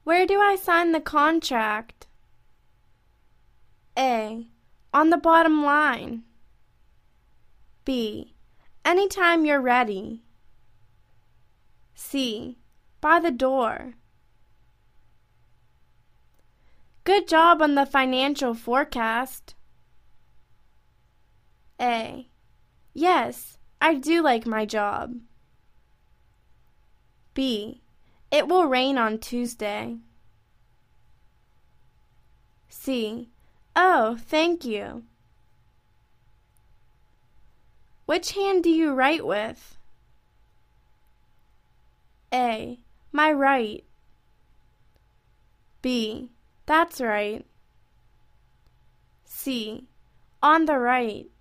Where do I sign the contract? A. On the bottom line. B. Anytime you're ready. C. By the door. Good job on the financial forecast. A. Yes, I do like my job. B. It will rain on Tuesday. C. Oh, thank you. Which hand do you write with? A. My right. B. That's right. C. On the right.